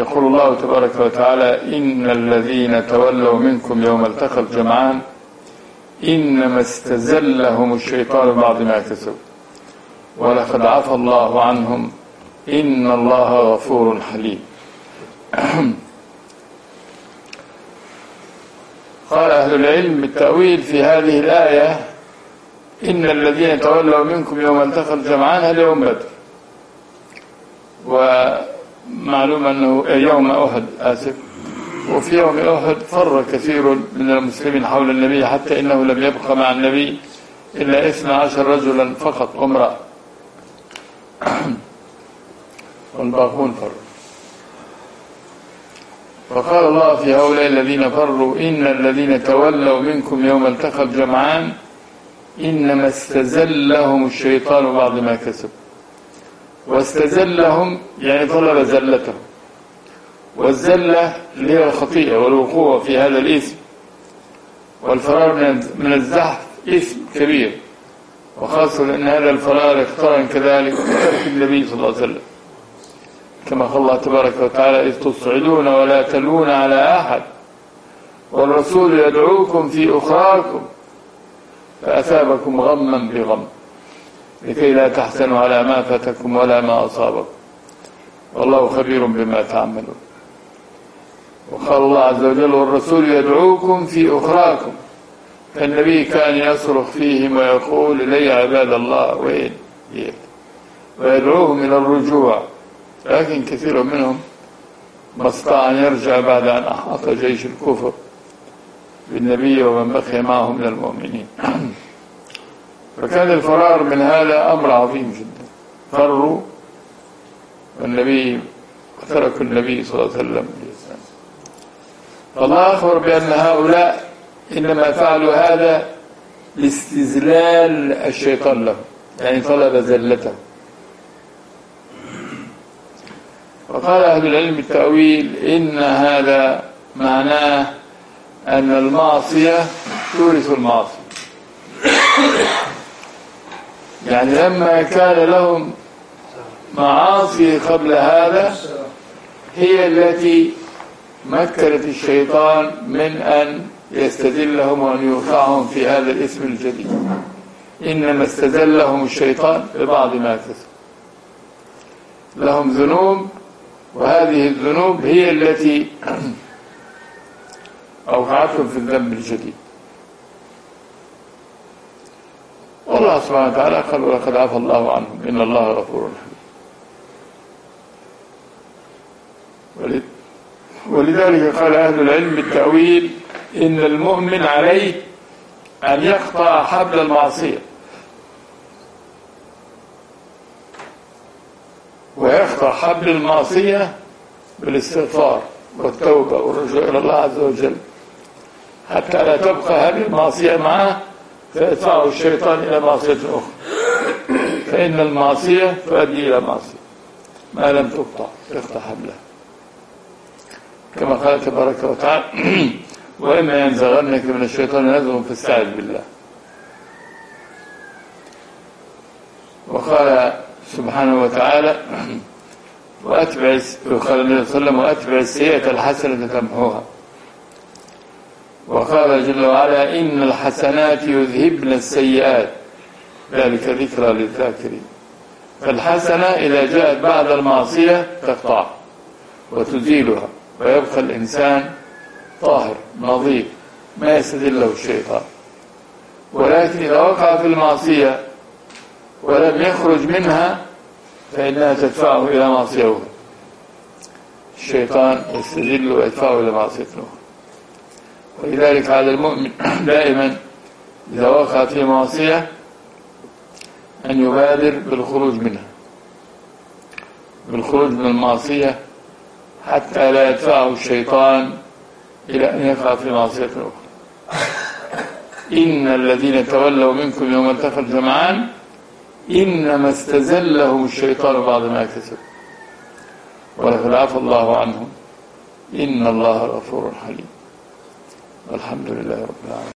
يقول الله تبارك وتعالى: إن الذين تولوا منكم يوم التقى الجمعان إنما استزلهم الشيطان بعض ما كسبوا ولقد عفى الله عنهم إن الله غفور حليم. قال أهل العلم بالتأويل في هذه الآية: إن الذين تولوا منكم يوم التقى الجمعان هذا يوم بدر، ومعلوم أنه يوم أحد وفي يوم أحد فر كثير من المسلمين حول النبي حتى إنه لم يبقى مع النبي إلا 12 رجلا فقط وامرأة، والباقون فروا. فقال الله في هؤلاء الذين فروا: إن الذين تولوا منكم يوم التقى الجمعان إنما استزلهم الشيطان بعض ما كسبوا. واستزلهم يعني طلب زلتهم، والزلة اللي هي الخطيئة والوقوع في هذا الإثم، والفرار من الزحف إثم كبير، وخاصة أن هذا الفرار اقترن كذلك بترك النبي صلى الله عليه وسلم، كما قال الله تبارك وتعالى: إذ تصعدون ولا تلون على أحد والرسول يدعوكم في أخراكم فأثابكم غما بغم لكي لا تحزنوا على ما فاتكم ولا ما أصابكم والله خبير بما تعملون. وقال الله عز وجل: والرسول يدعوكم في أخراكم. فالنبي كان يصرخ فيهم ويقول: إلي عباد الله وين، ويدعوهم إلى الرجوع، لكن كثير منهم ما استطاع أن يرجع بعد أن أحاط جيش الكفر بالنبي ومن بقي معه من المؤمنين. فكان الفرار من هذا أمر عظيم جدا. فروا والنبي وتركوا النبي صلى الله عليه وسلم. فالله أخبر بأن هؤلاء إنما فعلوا هذا لاستزلال الشيطان له، يعني طلب زلته. وقال أهل العلم التأويل: إن هذا معناه أن المعصية تورث المعصية، يعني لما كان لهم معاصي قبل هذا هي التي مكنت الشيطان من أن يستزلهم وأن يوقعهم في هذا الاسم الجديد. إنما استزلهم الشيطان ببعض ما كسبوا. لهم ذنوب، وهذه الذنوب هي التي أوقعتهم في الذنب الجديد. والله سبحانه وتعالى قال: ولقد عفى الله عنهم إن الله غفور حليم. ولذلك قال أهل العلم بالتأويل: إن المؤمن عليه أن يقطع حبل المعصية، ويقطع حبل المعصية بالاستغفار والتوبة والرجوع إلى الله عز وجل، حتى لا تبقى هذه المعصية معه فيدفعه الشيطان إلى معصية أخرى، فإن المعصية تؤدي إلى معصية ما لم تقطع حبلها، كما قال تبارك وتعالى: وإما ينزغنك من الشيطان نزغ فاستعذ بالله. وقال سبحانه وتعالى: وقال النبي صلى الله عليه وسلم: وأتبع السيئة الحسنة تمحوها. وقال جل وعلا: إن الحسنات يذهبن السيئات ذلك ذكرى للذاكرين. فالحسنة إذا جاءت بعد المعصية تقطع وتزيلها، ويبقى الإنسان طاهر نظيف ما يستدله الشيطان. ولكن إذا وقع في المعصية ولم يخرج منها فإنها تدفعه إلى معصية أخرى. الشيطان يستدل ويدفعه إلى معصية أخرى. ولذلك على المؤمن دائما إذا وقع في معصية أن يبادر بالخروج منها، بالخروج من المعصية، حتى لا يدفعه الشيطان إلى أن يقع في معصية أخرى. إن الذين تولوا منكم يوم التقى الجمعان إنما استزلهم الشيطان بعض ما كسبوا ولقد عفى الله عنهم إن الله غفور حليم. والحمد لله رب العالمين.